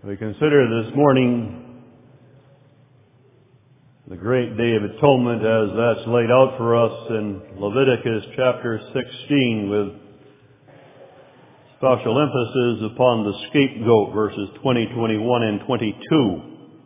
We consider this morning the great Day of Atonement as that's laid out for us in Leviticus chapter 16 with special emphasis upon the scapegoat, verses 20, 21, and 22.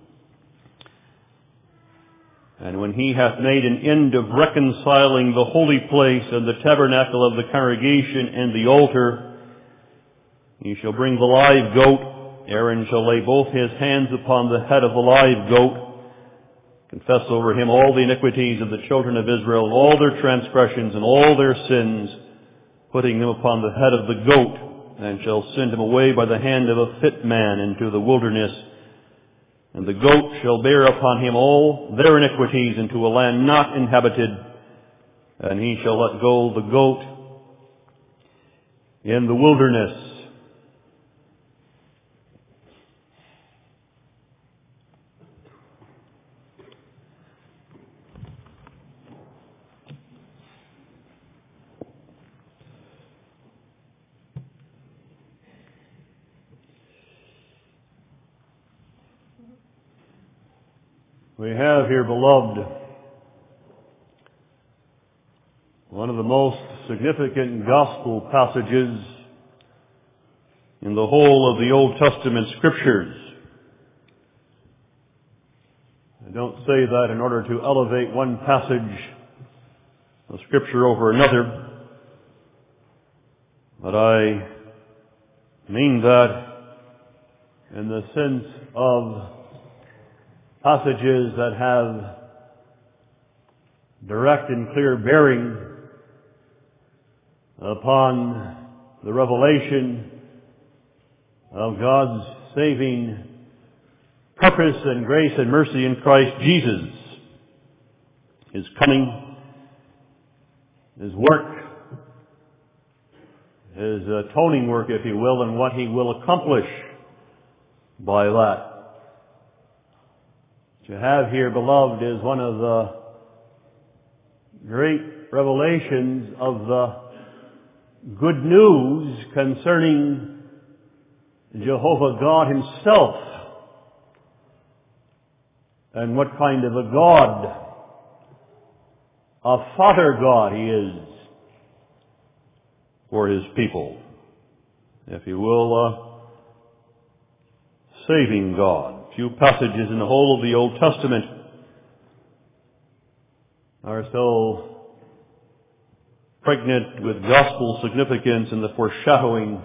And when he hath made an end of reconciling the holy place and the tabernacle of the congregation and the altar, he shall bring the live goat. Aaron shall lay both his hands upon the head of the live goat, confess over him all the iniquities of the children of Israel, and all their transgressions and all their sins, putting them upon the head of the goat, and shall send him away by the hand of a fit man into the wilderness. And the goat shall bear upon him all their iniquities into a land not inhabited, and he shall let go the goat in the wilderness. We have here, beloved, one of the most significant gospel passages in the whole of the Old Testament Scriptures. I don't say that in order to elevate one passage of Scripture over another, but I mean that in the sense of passages that have direct and clear bearing upon the revelation of God's saving purpose and grace and mercy in Christ Jesus, His coming, His work, His atoning work, if you will, and what He will accomplish by that. What you have here, beloved, is one of the great revelations of the good news concerning Jehovah God Himself and what kind of a God, a Father God He is for His people. If you will, saving God. Few passages in the whole of the Old Testament are so pregnant with gospel significance in the foreshadowing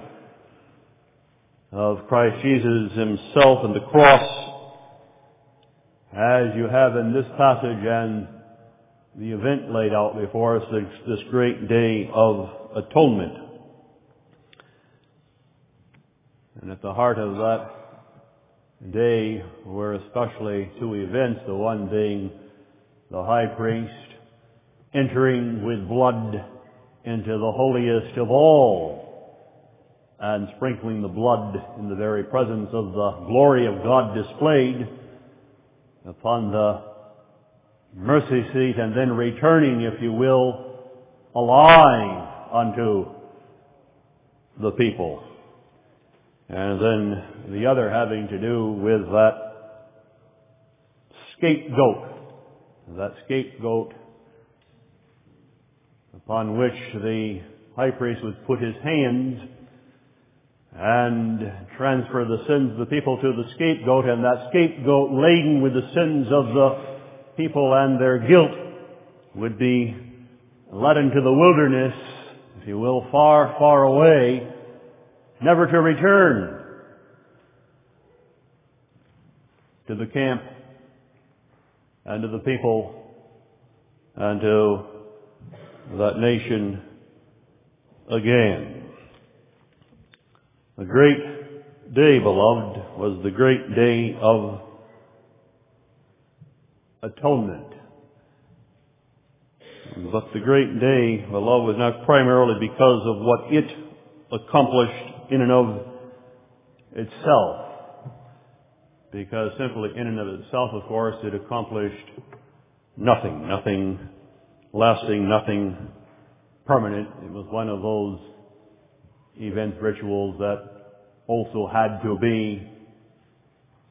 of Christ Jesus Himself and the cross, as you have in this passage and the event laid out before us, this great day of atonement. And at the heart of that day were especially two events, the one being the high priest entering with blood into the holiest of all and sprinkling the blood in the very presence of the glory of God displayed upon the mercy seat, and then returning, if you will, alive unto the people. And then the other having to do with that scapegoat upon which the high priest would put his hands and transfer the sins of the people to the scapegoat, and that scapegoat, laden with the sins of the people and their guilt, would be led into the wilderness, if you will, far, far away, never to return to the camp and to the people and to that nation again. The great day, beloved, was the great day of atonement. But the great day, beloved, was not primarily because of what it accomplished in and of itself, because simply in and of itself, of course, it accomplished nothing lasting, nothing permanent. It was one of those events, rituals that also had to be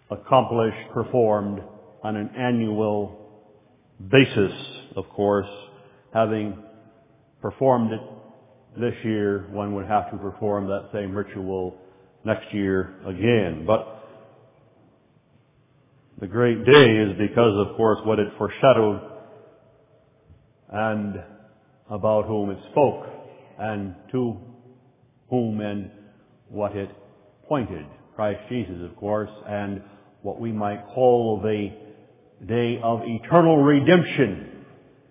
accomplished, performed on an annual basis, of course. Having performed it this year, one would have to perform that same ritual next year again. But the great day is because, of course, what it foreshadowed and about whom it spoke and to whom and what it pointed. Christ Jesus, of course, and what we might call the day of eternal redemption.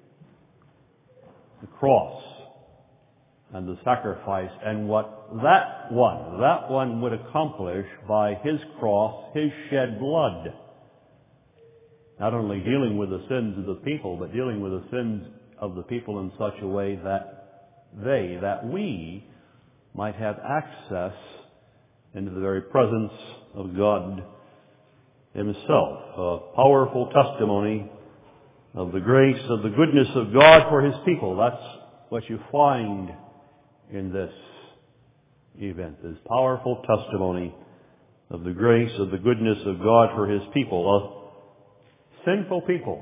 The cross and the sacrifice, and what that one would accomplish by His cross, His shed blood. Not only dealing with the sins of the people, but dealing with the sins of the people in such a way that we might have access into the very presence of God Himself. A powerful testimony of the grace, of the goodness of God for His people. That's what you find in this event. This powerful testimony of the grace, of the goodness of God for His people. A sinful people.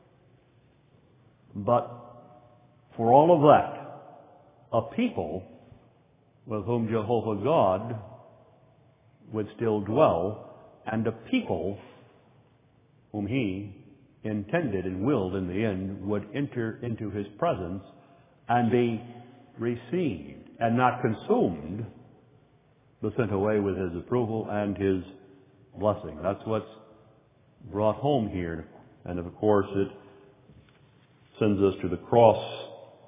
But for all of that, a people with whom Jehovah God would still dwell, and a people whom He intended and willed in the end would enter into His presence and be received and not consumed, but sent away with His approval and His blessing. That's what's brought home here. And of course it sends us to the cross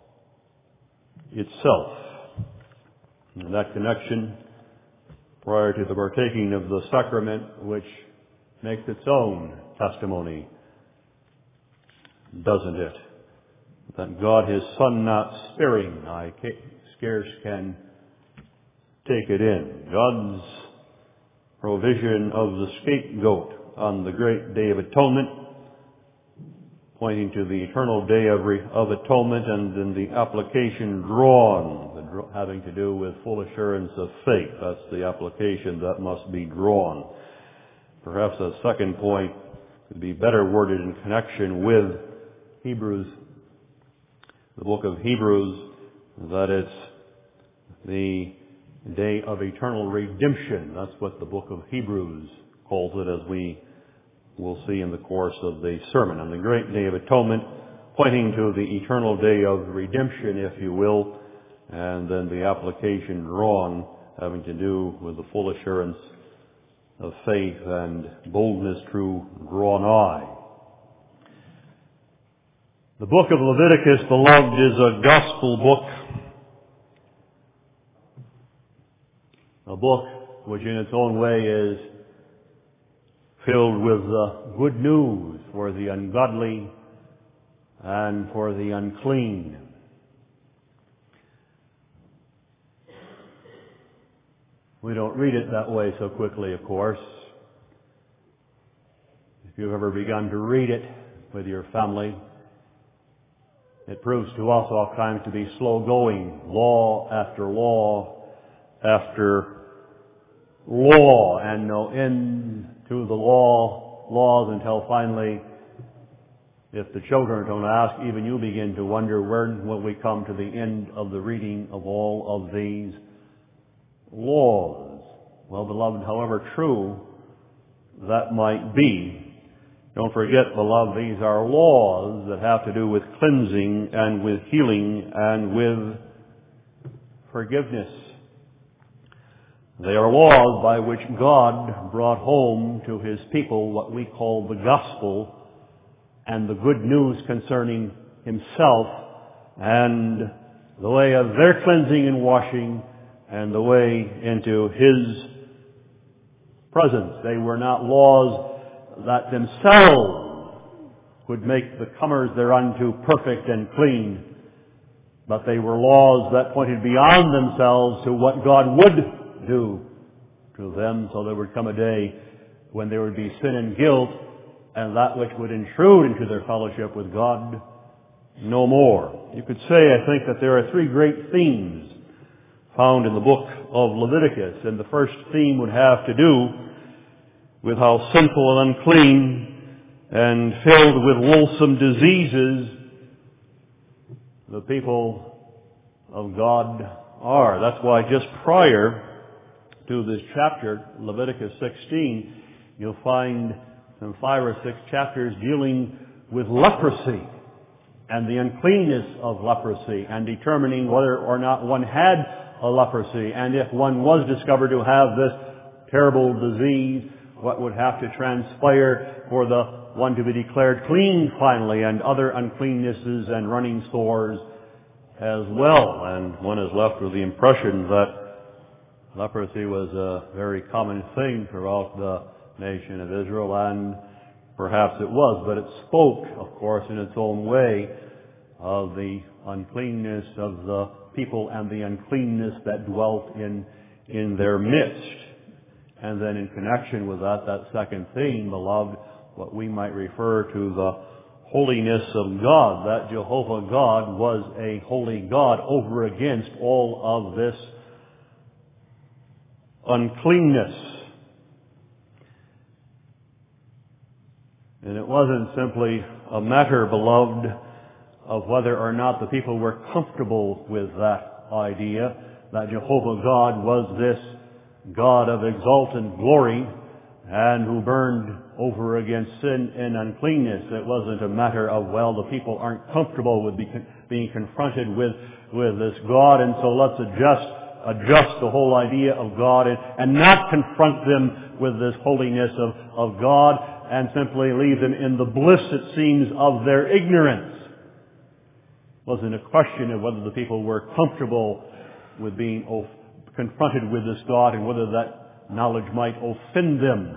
itself. In that connection, prior to the partaking of the sacrament, which makes its own testimony, doesn't it? That God, His Son, not sparing, I scarce can take it in. God's provision of the scapegoat on the great Day of Atonement, pointing to the eternal Day of Atonement, and in the application drawn, having to do with full assurance of faith. That's the application that must be drawn. Perhaps a second point could be better worded in connection with Hebrews, the book of Hebrews, that it's the day of eternal redemption. That's what the book of Hebrews calls it, as we will see in the course of the sermon. On the great Day of Atonement, pointing to the eternal day of redemption, if you will, and then the application drawn having to do with the full assurance of faith and boldness through drawn eye. The book of Leviticus, beloved, is a gospel book. A book which in its own way is filled with good news for the ungodly and for the unclean. We don't read it that way so quickly, of course. If you've ever begun to read it with your family, it proves to us oftentimes to be slow going, law after law after law, and no end to the laws until finally, if the children don't ask, even you begin to wonder, when will we come to the end of the reading of all of these laws? Well, beloved, however true that might be, don't forget, beloved, these are laws that have to do with cleansing and with healing and with forgiveness. They are laws by which God brought home to His people what we call the gospel and the good news concerning Himself and the way of their cleansing and washing and the way into His presence. They were not laws that themselves would make the comers thereunto perfect and clean, but they were laws that pointed beyond themselves to what God would do to them, so there would come a day when there would be sin and guilt, and that which would intrude into their fellowship with God no more. You could say, I think, that there are three great themes found in the book of Leviticus, and the first theme would have to do with how sinful and unclean and filled with loathsome diseases the people of God are. That's why just prior to this chapter, Leviticus 16, you'll find some 5 or 6 chapters dealing with leprosy and the uncleanness of leprosy and determining whether or not one had a leprosy, and if one was discovered to have this terrible disease, what would have to transpire for the one to be declared clean finally, and other uncleannesses and running sores as well. And one is left with the impression that leprosy was a very common thing throughout the nation of Israel, and perhaps it was, but it spoke, of course, in its own way of the uncleanness of the people and the uncleanness that dwelt in their midst. And then in connection with that second theme, beloved, what we might refer to the holiness of God, that Jehovah God was a holy God over against all of this uncleanness. And it wasn't simply a matter, beloved, of whether or not the people were comfortable with that idea, that Jehovah God was this God of exalted glory and who burned over against sin and uncleanness. It wasn't a matter of, well, the people aren't comfortable with being confronted with this God, and so let's adjust the whole idea of God and not confront them with this holiness of God and simply leave them in the bliss, it seems, of their ignorance. It wasn't a question of whether the people were comfortable with being confronted with this God and whether that knowledge might offend them.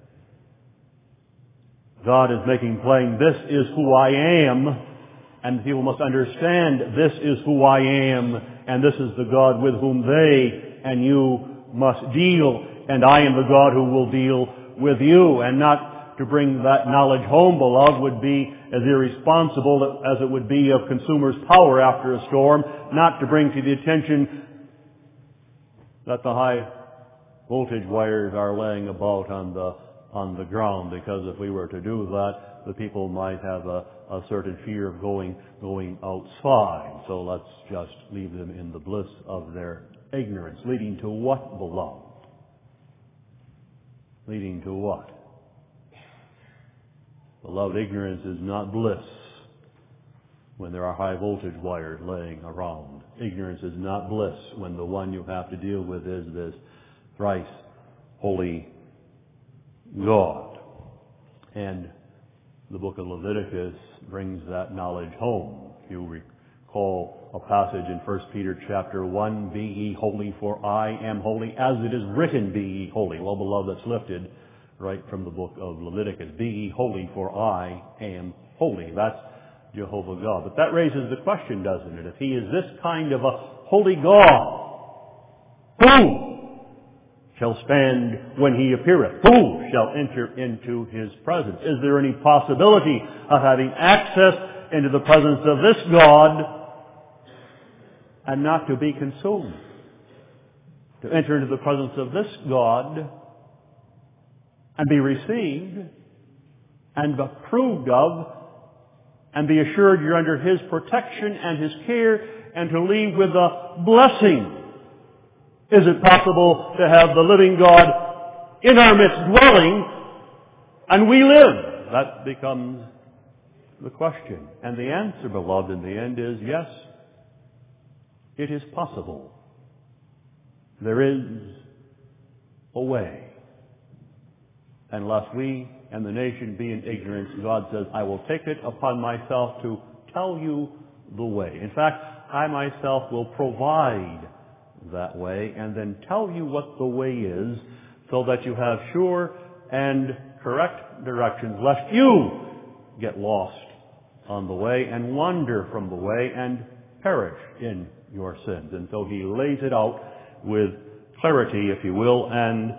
God is making plain, this is who I am, and people must understand this is who I am, and this is the God with whom they and you must deal, and I am the God who will deal with you. And not to bring that knowledge home, beloved, would be as irresponsible as it would be of Consumer's Power after a storm, not to bring to the attention that the high voltage wires are laying about on the ground, because if we were to do that, the people might have a certain fear of going outside. So let's just leave them in the bliss of their ignorance. Leading to what, beloved? Leading to what? Beloved, ignorance is not bliss when there are high voltage wires laying around. Ignorance is not bliss when the one you have to deal with is this thrice holy God. And the book of Leviticus brings that knowledge home. If you recall a passage in 1 Peter chapter 1, be ye holy, for I am holy, as it is written, be ye holy. Well, beloved, that's lifted right from the book of Leviticus. Be ye holy, for I am holy. That's Jehovah God. But that raises the question, doesn't it? If He is this kind of a holy God, who shall stand when He appeareth? Who shall enter into His presence? Is there any possibility of having access into the presence of this God and not to be consumed? To enter into the presence of this God and be received and approved of and be assured you're under His protection and His care and to leave with a blessing. Is it possible to have the living God in our midst dwelling and we live? That becomes the question. And the answer, beloved, in the end is yes, it is possible. There is a way. Unless we and the nation be in ignorance, God says, I will take it upon myself to tell you the way. In fact, I myself will provide that way and then tell you what the way is so that you have sure and correct directions, lest you get lost on the way and wander from the way and perish in your sins. And so He lays it out with clarity, if you will, and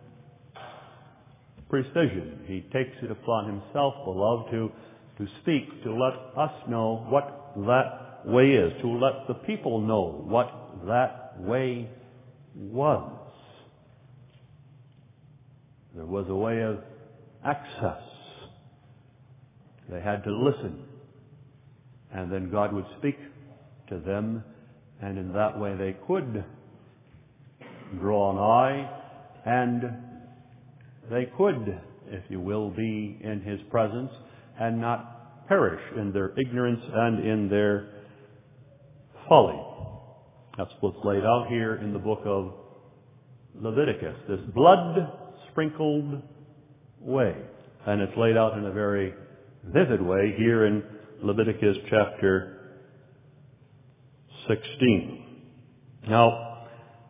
precision. He takes it upon Himself, beloved, to speak, to let us know what that way is, to let the people know what that way was. There was a way of access. They had to listen. And then God would speak to them, and in that way they could draw nigh, and they could, if you will, be in His presence and not perish in their ignorance and in their folly. That's what's laid out here in the book of Leviticus, this blood-sprinkled way. And it's laid out in a very vivid way here in Leviticus chapter 16. Now,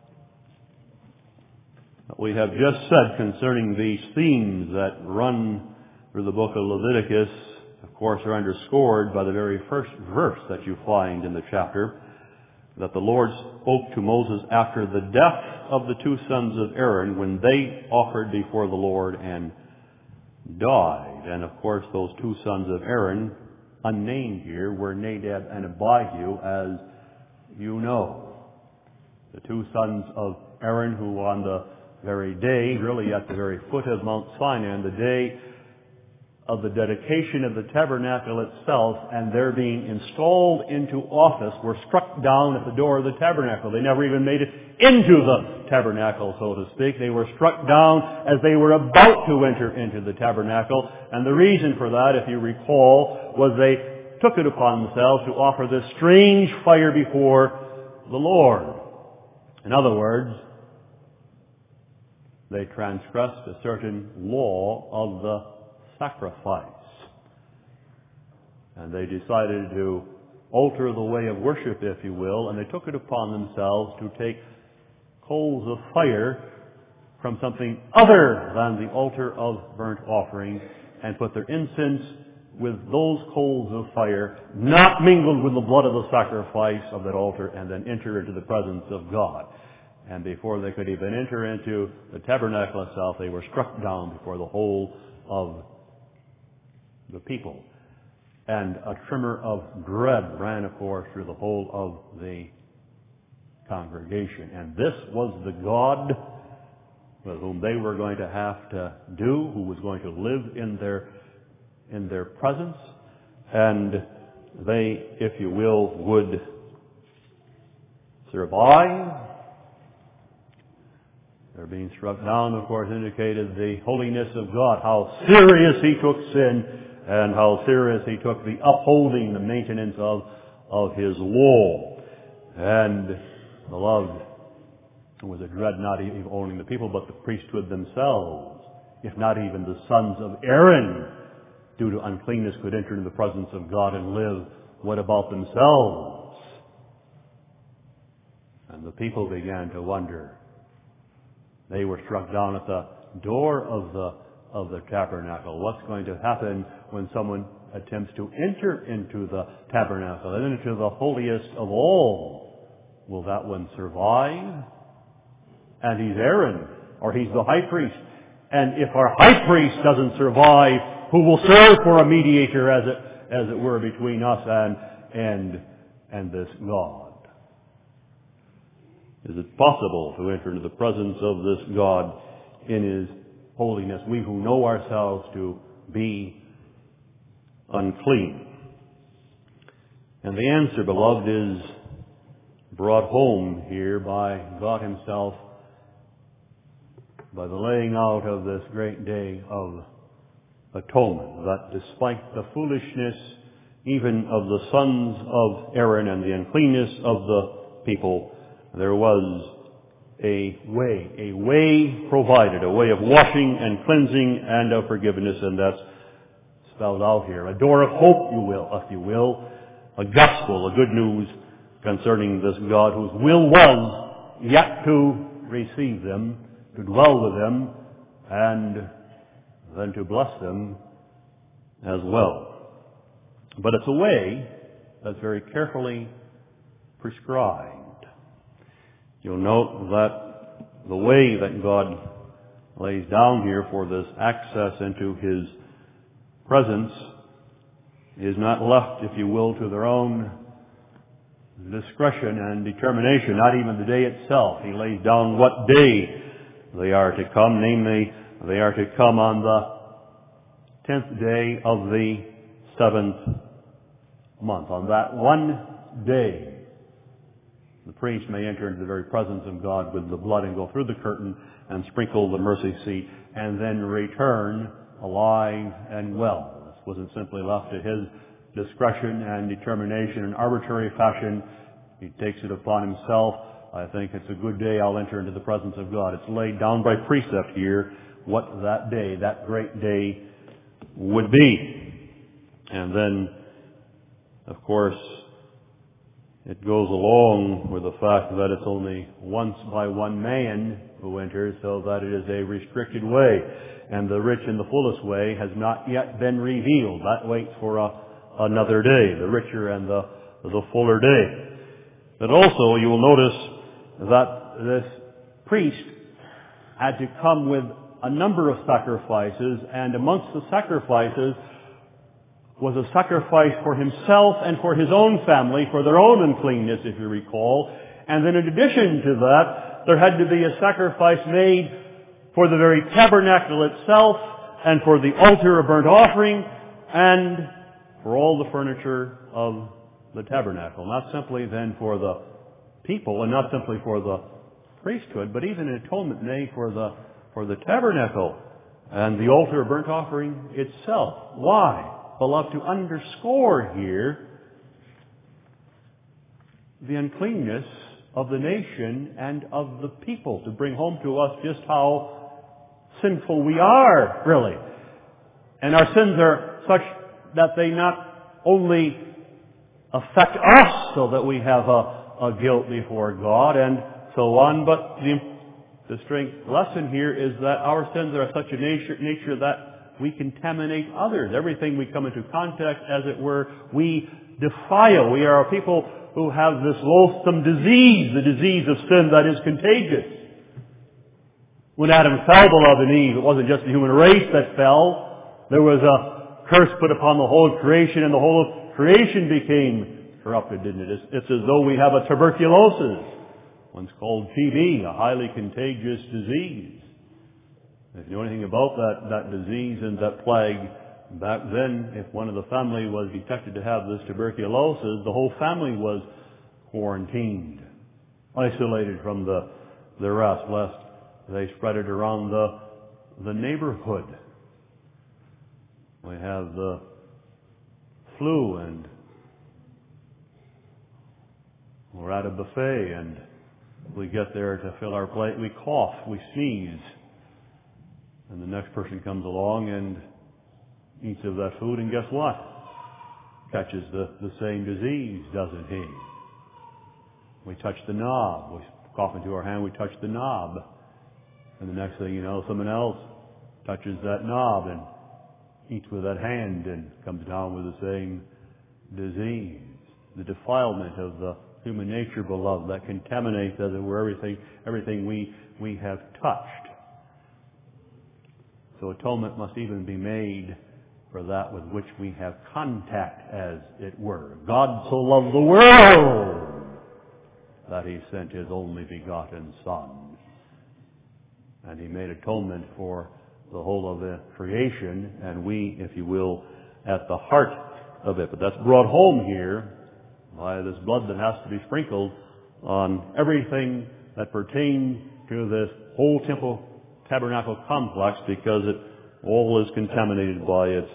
what we have just said concerning these themes that run through the book of Leviticus, of course, are underscored by the very first verse that you find in the chapter, that the Lord spoke to Moses after the death of the two sons of Aaron when they offered before the Lord and died. And of course, those two sons of Aaron, unnamed here, were Nadab and Abihu, as you know. The two sons of Aaron, who on the very day, really at the very foot of Mount Sinai, on the day of the dedication of the tabernacle itself and their being installed into office, were struck down at the door of the tabernacle. They never even made it into the tabernacle, so to speak. They were struck down as they were about to enter into the tabernacle. And the reason for that, if you recall, was they took it upon themselves to offer this strange fire before the Lord. In other words, they transgressed a certain law of the sacrifice. And they decided to alter the way of worship, if you will, and they took it upon themselves to take coals of fire from something other than the altar of burnt offering and put their incense with those coals of fire, not mingled with the blood of the sacrifice of that altar, and then enter into the presence of God. And before they could even enter into the tabernacle itself, they were struck down before the whole of the people. And a tremor of dread ran, of course, through the whole of the congregation. And this was the God with whom they were going to have to do, who was going to live in their presence. And they, if you will, would survive. Their being struck down, of course, indicated the holiness of God, how serious He took sin and how serious He took the upholding, the maintenance of His law. And beloved, it was a dread not even only the people, but the priesthood themselves. If not even the sons of Aaron, due to uncleanness, could enter into the presence of God and live, what about themselves? And the people began to wonder. They were struck down at the door of the tabernacle. What's going to happen when someone attempts to enter into the tabernacle and into the holiest of all? Will that one survive? And he's Aaron, or he's the high priest. And if our high priest doesn't survive, who will serve for a mediator, as it were, between us and this God? Is it possible to enter into the presence of this God in His holiness, we who know ourselves to be unclean? And the answer, beloved, is brought home here by God Himself, by the laying out of this great day of atonement, that despite the foolishness even of the sons of Aaron and the uncleanness of the people, there was a way provided, a way of washing and cleansing and of forgiveness, and that's spelled out here. A door of hope, if you will, a gospel, a good news concerning this God whose will was yet to receive them, to dwell with them, and then to bless them as well. But it's a way that's very carefully prescribed. You'll note that the way that God lays down here for this access into His presence is not left, if you will, to their own discretion and determination, not even the day itself. He lays down what day they are to come, namely They are to come on the 10th day of the 7th month. On that one day, the priest may enter into the very presence of God with the blood and go through the curtain and sprinkle the mercy seat and then return alive and well. This wasn't simply left to his discretion and determination in arbitrary fashion. He takes it upon himself. I think it's a good day, I'll enter into the presence of God. It's laid down by precept here what that day, that great day, would be. And then, of course, it goes along with the fact that it's only once by one man who enters, so that it is a restricted way. And the rich in the fullest way has not yet been revealed. That waits for another day, the richer and the fuller day. But also, you will notice that this priest had to come with a number of sacrifices, and amongst the sacrifices was a sacrifice for himself and for his own family, for their own uncleanness, if you recall. And then in addition to that, there had to be a sacrifice made for the very tabernacle itself, and for the altar of burnt offering, and for all the furniture of the tabernacle. Not simply then for the people, and not simply for the priesthood, but even an atonement made for the tabernacle and the altar of burnt offering itself. Why? Beloved, to underscore here the uncleanness of the nation and of the people, to bring home to us just how sinful we are, really. And our sins are such that they not only affect us so that we have a guilt before God and so on, but the strength lesson here is that our sins are of such a nature that we contaminate others. Everything we come into contact, as it were, we defile. We are a people who have this loathsome disease, the disease of sin that is contagious. When Adam fell, beloved, and Eve, it wasn't just the human race that fell. There was a curse put upon the whole of creation, and the whole of creation became corrupted, didn't it? It's as though we have a tuberculosis. One's called TB, a highly contagious disease. If you know anything about that disease and that plague, back then, if one of the family was detected to have this tuberculosis, the whole family was quarantined, isolated from the rest, lest they spread it around the neighborhood. We have the flu, and we're at a buffet, and we get there to fill our plate, we cough, we sneeze, and the next person comes along and eats of that food, and guess what? Catches the same disease, doesn't he? We touch the knob, we cough into our hand, we touch the knob, and the next thing you know, someone else touches that knob and eats with that hand and comes down with the same disease. The defilement of the human nature, beloved, that contaminates, as it were, everything we have touched. So atonement must even be made for that with which we have contact, as it were. God so loved the world that He sent His only begotten Son. And He made atonement for the whole of the creation, and we, if you will, at the heart of it. But that's brought home here by this blood that has to be sprinkled on everything that pertains to this whole temple tabernacle complex, because it all is contaminated by its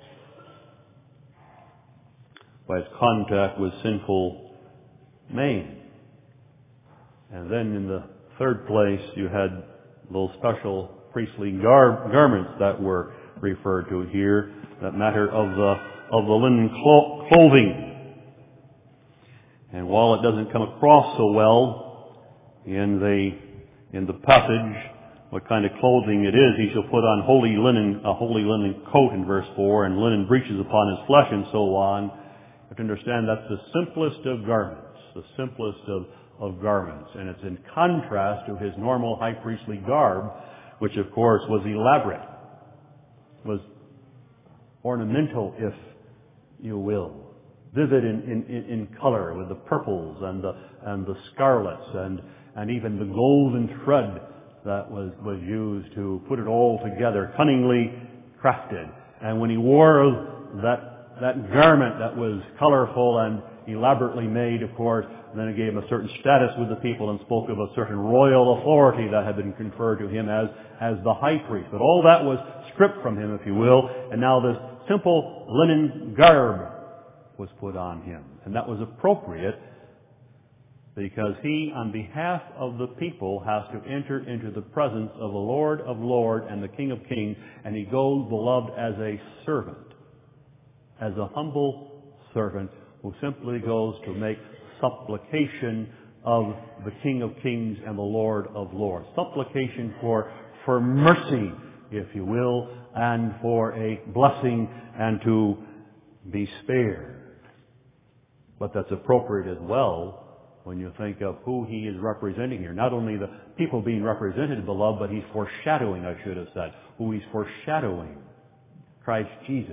contact with sinful man. And then in the third place, you had those special priestly garments that were referred to here, that matter of the linen clothing. And while it doesn't come across so well in the passage what kind of clothing it is, he shall put on a holy linen coat in verse 4, and linen breeches upon his flesh, and so on. You have to understand that's the simplest of garments, the simplest of garments. And it's in contrast to his normal high priestly garb, which of course was elaborate, was ornamental, if you will, vivid in color, with the purples and the scarlets and even the golden thread that was used to put it all together, cunningly crafted. And when he wore that garment that was colorful and elaborately made, of course, then it gave him a certain status with the people and spoke of a certain royal authority that had been conferred to him as the high priest. But all that was stripped from him, if you will, and now this simple linen garb was put on him. And that was appropriate because he, on behalf of the people, has to enter into the presence of the Lord of Lords and the King of Kings, and he goes, beloved, as a servant, as a humble servant who simply goes to make supplication of the King of Kings and the Lord of Lords. Supplication for mercy, if you will, and for a blessing and to be spared. But that's appropriate as well when you think of who he is representing here. Not only the people being represented, beloved, but he's foreshadowing, I should have said, who he's foreshadowing, Christ Jesus.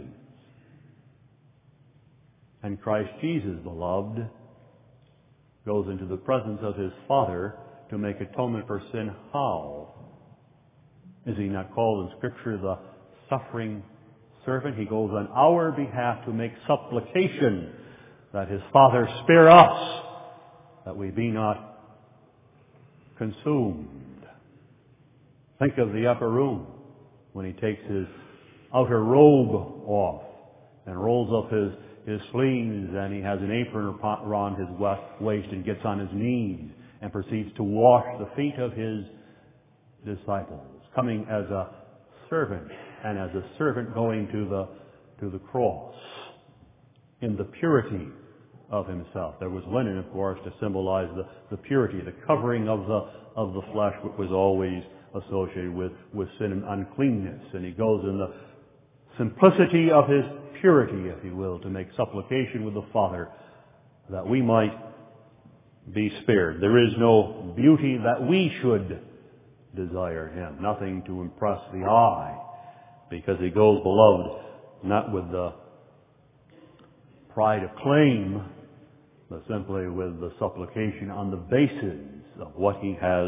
And Christ Jesus, beloved, goes into the presence of his Father to make atonement for sin. How? Is he not called in Scripture the suffering servant? He goes on our behalf to make supplication that his Father spare us, that we be not consumed. Think of the upper room when he takes his outer robe off and rolls up his sleeves, and he has an apron around his waist and gets on his knees and proceeds to wash the feet of his disciples, coming as a servant, and as a servant going to the cross in the purity of himself. There was linen, of course, to symbolize the purity, the covering of the flesh, which was always associated with sin and uncleanness. And he goes in the simplicity of his purity, if you will, to make supplication with the Father that we might be spared. There is no beauty that we should desire him, nothing to impress the eye, because he goes, beloved, not with the pride of claim, but simply with the supplication on the basis of what he has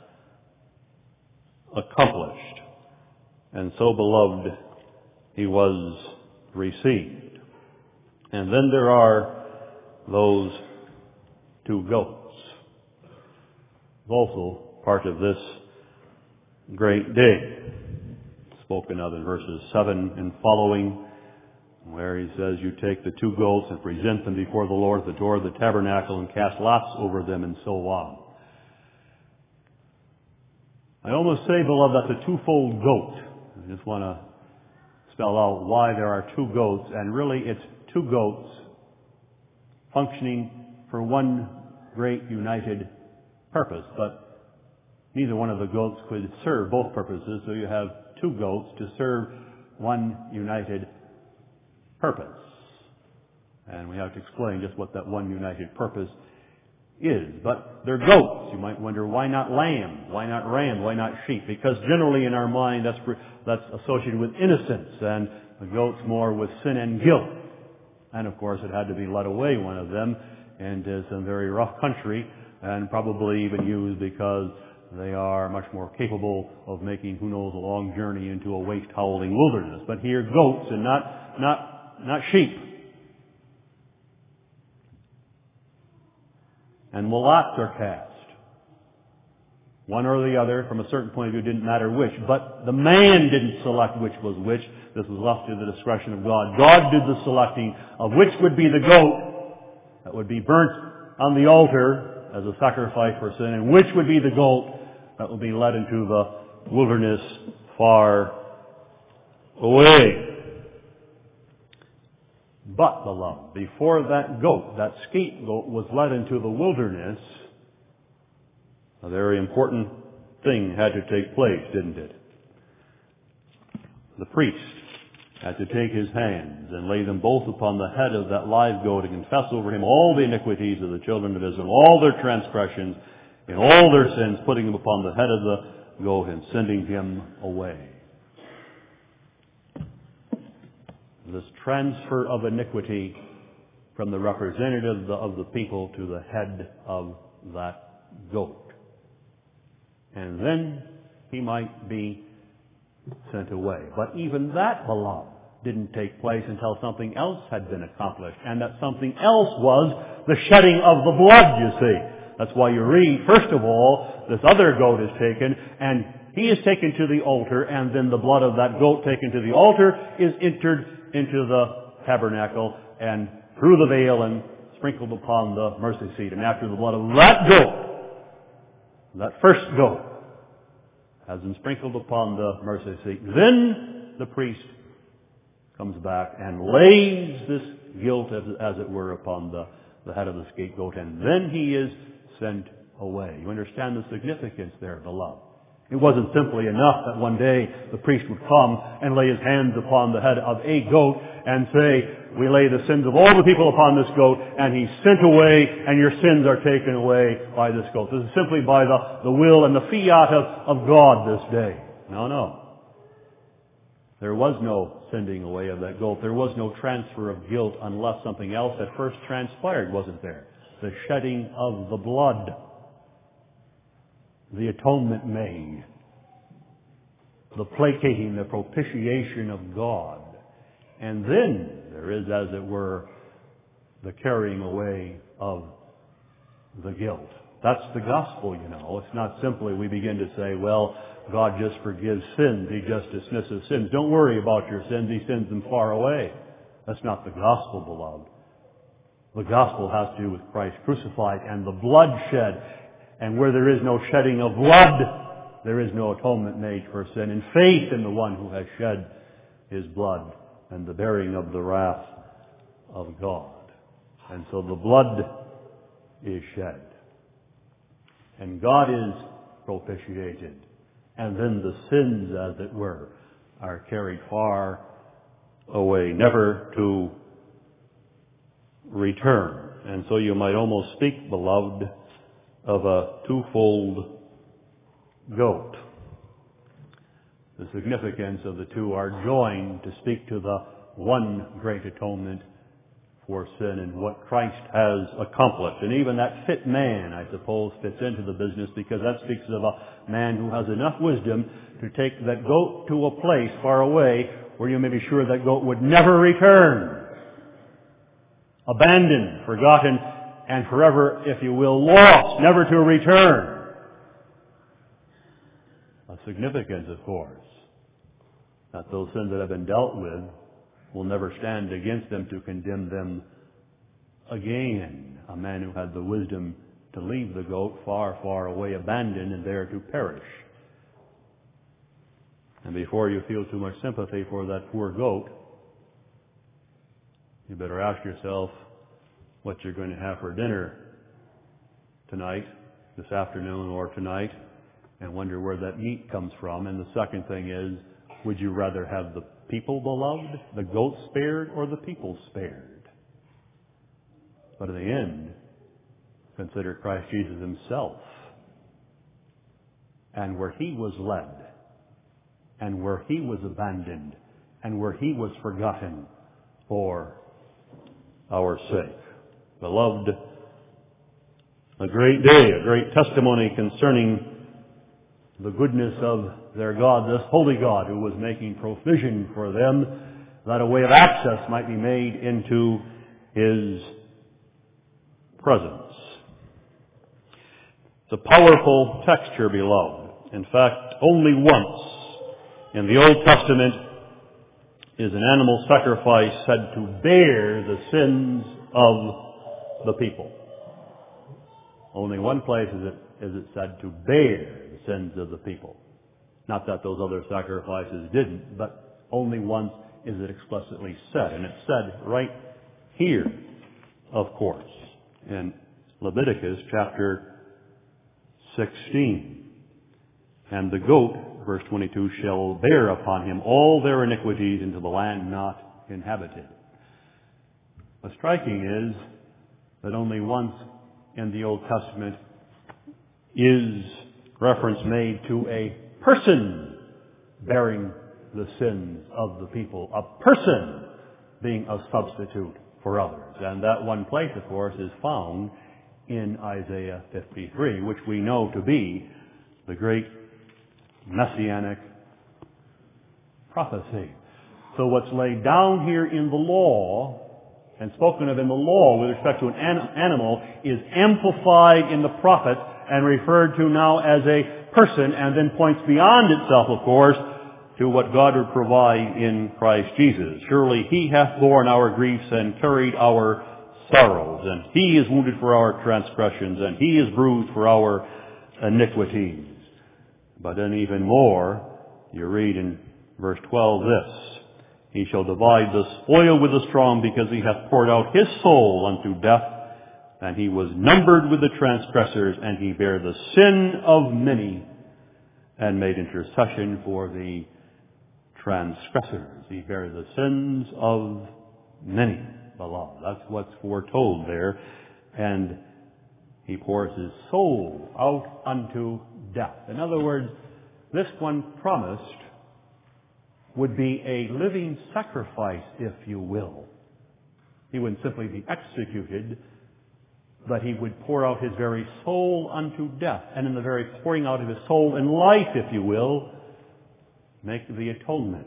accomplished. And so, beloved, he was received. And then there are those two goats, also part of this great day, spoken of in verses 7 and following, where he says, you take the two goats and present them before the Lord at the door of the tabernacle and cast lots over them, and so on. I almost say, beloved, that's a twofold goat. I just want to spell out why there are two goats, and really it's two goats functioning for one great united purpose, but neither one of the goats could serve both purposes, so you have two goats to serve one united purpose. And we have to explain just what that one united purpose is. But they're goats. You might wonder, why not lamb? Why not ram? Why not sheep? Because generally in our mind that's associated with innocence, and the goat's more with sin and guilt. And of course it had to be led away, one of them, into some very rough country, and probably even used because they are much more capable of making, who knows, a long journey into a waste-howling wilderness. But here, goats and not sheep. And lots are cast. One or the other, from a certain point of view, didn't matter which. But the man didn't select which was which. This was left to the discretion of God. God did the selecting of which would be the goat that would be burnt on the altar as a sacrifice for sin, and which would be the goat that would be led into the wilderness far away. But, beloved, before that goat, that scapegoat, was led into the wilderness, a very important thing had to take place, didn't it? The priest had to take his hands and lay them both upon the head of that live goat and confess over him all the iniquities of the children of Israel, all their transgressions, and all their sins, putting them upon the head of the goat and sending him away. This transfer of iniquity from the representative of the people to the head of that goat. And then he might be sent away. But even that, beloved, didn't take place until something else had been accomplished. And that something else was the shedding of the blood, you see. That's why you read, first of all, this other goat is taken, and he is taken to the altar, and then the blood of that goat taken to the altar is entered into the tabernacle and through the veil and sprinkled upon the mercy seat. And after the blood of that goat, that first goat, has been sprinkled upon the mercy seat, then the priest comes back and lays this guilt, as it were, upon the head of the scapegoat, and then he is sent away. You understand the significance there, beloved. It wasn't simply enough that one day the priest would come and lay his hands upon the head of a goat and say, we lay the sins of all the people upon this goat, and he's sent away, and your sins are taken away by this goat. This is simply by the will and the fiat of God this day. No. There was no sending away of that goat. There was no transfer of guilt unless something else had first transpired, wasn't there? The shedding of the blood. The atonement made. The placating, the propitiation of God. And then there is, as it were, the carrying away of the guilt. That's the gospel, you know. It's not simply we begin to say, well, God just forgives sins. He just dismisses sins. Don't worry about your sins. He sends them far away. That's not the gospel, beloved. The gospel has to do with Christ crucified and the blood shed. And where there is no shedding of blood, there is no atonement made for sin. And faith in the one who has shed his blood and the bearing of the wrath of God. And so the blood is shed. And God is propitiated. And then the sins, as it were, are carried far away, never to return. And so you might almost speak, beloved, of a twofold goat. The significance of the two are joined to speak to the one great atonement for sin and what Christ has accomplished. And even that fit man, I suppose, fits into the business because that speaks of a man who has enough wisdom to take that goat to a place far away where you may be sure that goat would never return. Abandoned, forgotten, and forever, if you will, lost, never to return. A significance, of course, that those sins that have been dealt with will never stand against them to condemn them again. A man who had the wisdom to leave the goat far, far away, abandoned, and there to perish. And before you feel too much sympathy for that poor goat, you better ask yourself what you're going to have for dinner tonight, this afternoon, or tonight, and wonder where that meat comes from. And the second thing is, would you rather have the people, beloved, the goat spared, or the people spared? But in the end, consider Christ Jesus himself, and where he was led, and where he was abandoned, and where he was forgotten for our sake. Beloved, a great day, a great testimony concerning the goodness of their God, this holy God who was making provision for them that a way of access might be made into his presence. It's a powerful texture, beloved. In fact, only once in the Old Testament is an animal sacrifice said to bear the sins of the people. Only one place is it said to bear the sins of the people. Not that those other sacrifices didn't, but only once is it explicitly said. And it's said right here, of course, in Leviticus chapter 16. And the goat, verse 22, shall bear upon him all their iniquities into the land not inhabited. What's striking is that only once in the Old Testament is reference made to a person bearing the sins of the people, a person being a substitute for others. And that one place, of course, is found in Isaiah 53, which we know to be the great messianic prophecy. So what's laid down here in the law and spoken of in the law with respect to an animal is amplified in the prophets and referred to now as a person, and then points beyond itself, of course, to what God would provide in Christ Jesus. Surely He hath borne our griefs and carried our sorrows, and He is wounded for our transgressions, and He is bruised for our iniquities. But then even more, you read in verse 12 this: He shall divide the spoil with the strong, because He hath poured out His soul unto death, and He was numbered with the transgressors, and He bare the sin of many, and made intercession for the transgressors. He bare the sins of many, beloved. That's what's foretold there. And He pours His soul out unto death. In other words, this one promised would be a living sacrifice, if you will. He wouldn't simply be executed, but He would pour out His very soul unto death. And in the very pouring out of His soul in life, if you will, make the atonement.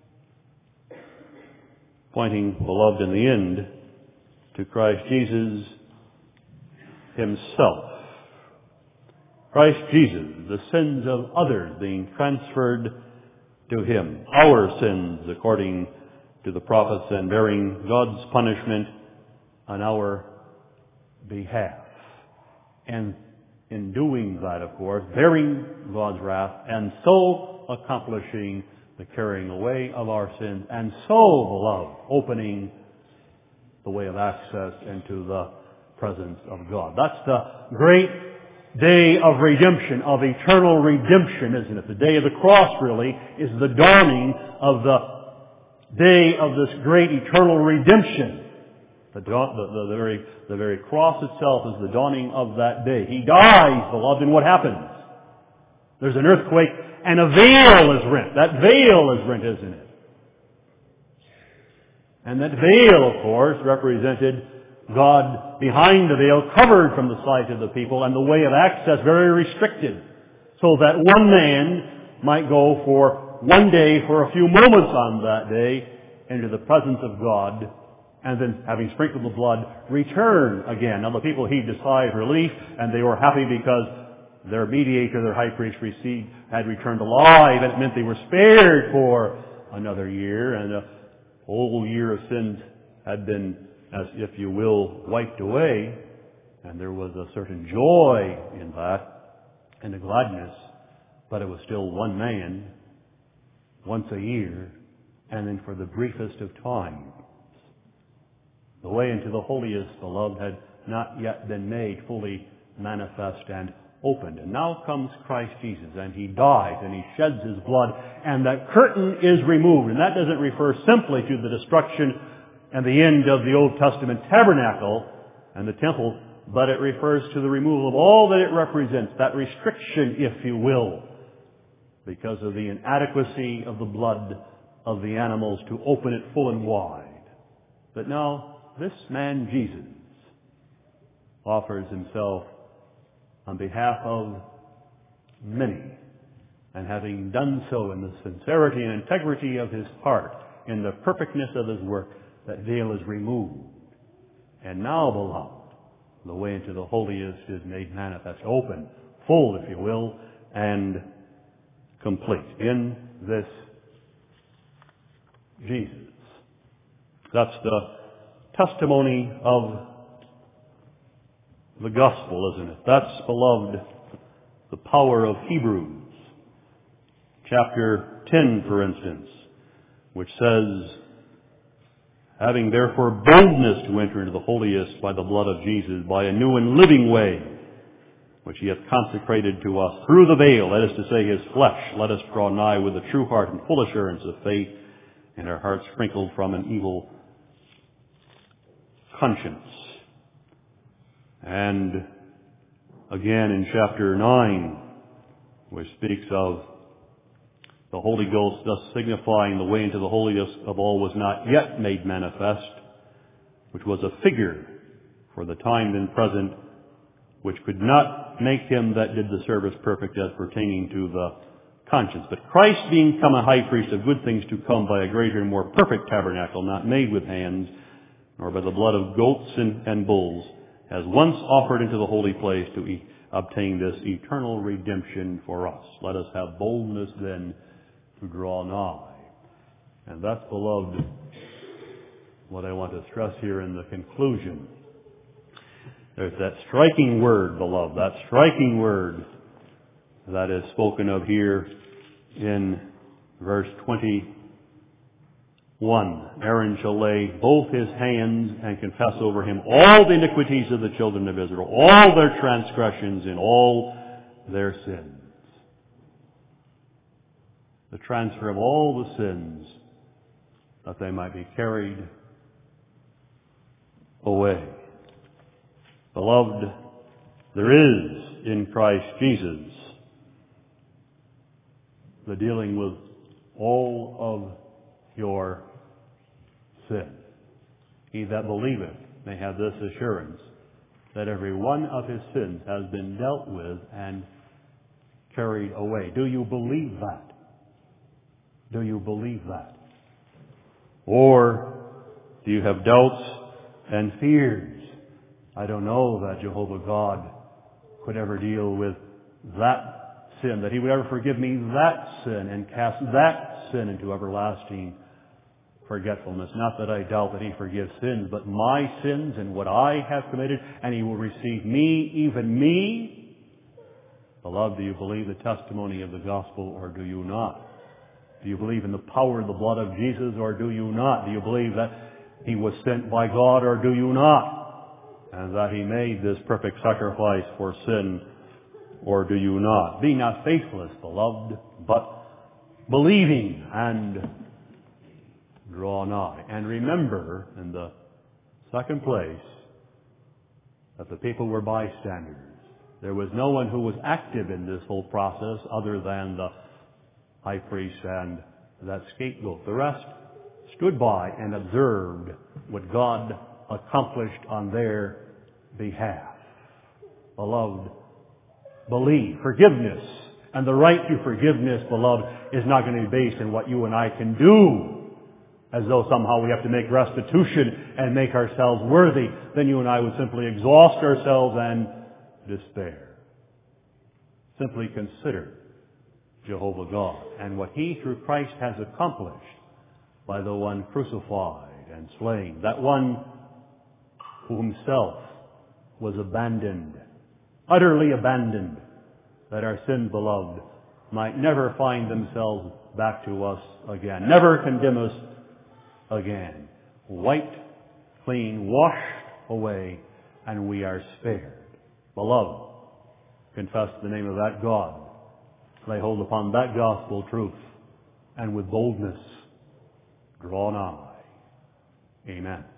Pointing, beloved, in the end, to Christ Jesus Himself. Christ Jesus, the sins of others being transferred to Him. Our sins, according to the prophets, and bearing God's punishment on our behalf. And in doing that, of course, bearing God's wrath, and so accomplishing the carrying away of our sins, and so, beloved, opening the way of access into the presence of God. That's the great day of redemption, of eternal redemption, isn't it? The day of the cross, really, is the dawning of the day of this great eternal redemption. The very cross itself is the dawning of that day. He dies, beloved, and what happens? There's an earthquake, and a veil is rent. That veil is rent, isn't it? And that veil, of course, represented God behind the veil, covered from the sight of the people, and the way of access very restricted, so that one man might go for one day, for a few moments on that day, into the presence of God, and then, having sprinkled the blood, return again. Now the people heaved a sigh of relief, and they were happy because their mediator, their high priest, had returned alive, and it meant they were spared for another year, and a whole year of sins had been, as if you will, wiped away, and there was a certain joy in that, and a gladness, but it was still one man, once a year, and then for the briefest of times. The way into the holiest, beloved, had not yet been made fully manifest and opened. And now comes Christ Jesus, and He dies, and He sheds His blood, and that curtain is removed. And that doesn't refer simply to the destruction and the end of the Old Testament tabernacle and the temple, but it refers to the removal of all that it represents, that restriction, if you will, because of the inadequacy of the blood of the animals to open it full and wide. But now, this man Jesus offers Himself on behalf of many, and having done so in the sincerity and integrity of His heart, in the perfectness of His work, that veil is removed. And now, beloved, the way into the holiest is made manifest, open, full, if you will, and complete in this Jesus. That's the testimony of the gospel, isn't it? That's, beloved, the power of Hebrews. Chapter 10, for instance, which says, having therefore boldness to enter into the holiest by the blood of Jesus, by a new and living way, which He hath consecrated to us through the veil, that is to say, His flesh, let us draw nigh with a true heart and full assurance of faith, and our hearts sprinkled from an evil conscience. And again in chapter 9, which speaks of the Holy Ghost thus signifying the way into the holiest of all was not yet made manifest, which was a figure for the time then present, which could not make Him that did the service perfect as pertaining to the conscience. But Christ being become a high priest of good things to come by a greater and more perfect tabernacle, not made with hands, nor by the blood of goats and bulls, has once offered into the holy place to obtain this eternal redemption for us. Let us have boldness then to draw nigh. And that's, beloved, what I want to stress here in the conclusion. There's that striking word, beloved, that striking word that is spoken of here in verse 21. Aaron shall lay both his hands and confess over him all the iniquities of the children of Israel, all their transgressions and all their sins. The transfer of all the sins, that they might be carried away. Beloved, there is in Christ Jesus the dealing with all of your sin. He that believeth may have this assurance, that every one of his sins has been dealt with and carried away. Do you believe that? Do you believe that? Or do you have doubts and fears? I don't know that Jehovah God could ever deal with that sin, that He would ever forgive me that sin and cast that sin into everlasting forgetfulness. Not that I doubt that He forgives sins, but my sins and what I have committed, and He will receive me, even me. Beloved, do you believe the testimony of the gospel, or do you not? Do you believe in the power of the blood of Jesus, or do you not? Do you believe that He was sent by God, or do you not? And that He made this perfect sacrifice for sin, or do you not? Be not faithless, beloved, but believing and draw nigh. And remember, in the second place, that the people were bystanders. There was no one who was active in this whole process other than the high priest and that scapegoat. The rest stood by and observed what God accomplished on their behalf. Beloved, believe. Forgiveness and the right to forgiveness, beloved, is not going to be based on what you and I can do, as though somehow we have to make restitution and make ourselves worthy. Then you and I would simply exhaust ourselves and despair. Simply consider Jehovah God and what He through Christ has accomplished by the one crucified and slain, that one who Himself was abandoned, utterly abandoned, that our sins, beloved, might never find themselves back to us again, never condemn us again. Wiped clean, washed away, and we are spared. Beloved, confess the name of that God. Lay hold upon that gospel truth, and with boldness draw nigh. Amen.